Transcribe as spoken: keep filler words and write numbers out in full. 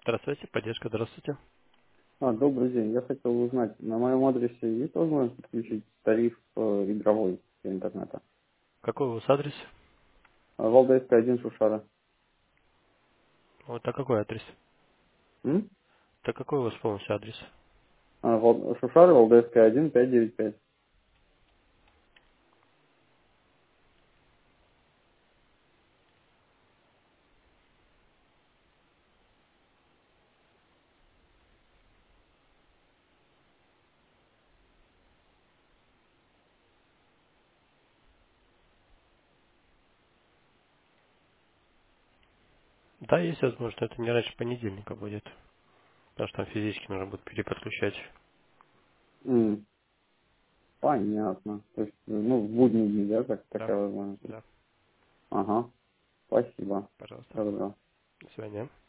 Здравствуйте, поддержка, здравствуйте. А, добрый день. Я хотел узнать, на моем адресе есть возможность подключить тариф э, игровой для интернета? Какой у вас адрес? А, Валдайская один Шушара. Вот, а какой адрес? М? Так какой у вас полностью адрес? А, Вал- Шушара, Валдайская один, пять девять пять. Да, есть возможность, но это не раньше понедельника будет. Потому что там физически нужно будет переподключать. М, Понятно. То есть, э, ну, в будние дни, да, как Да, такая возможность? да, Ага. Спасибо. пожалуйста. Добро. До свидания.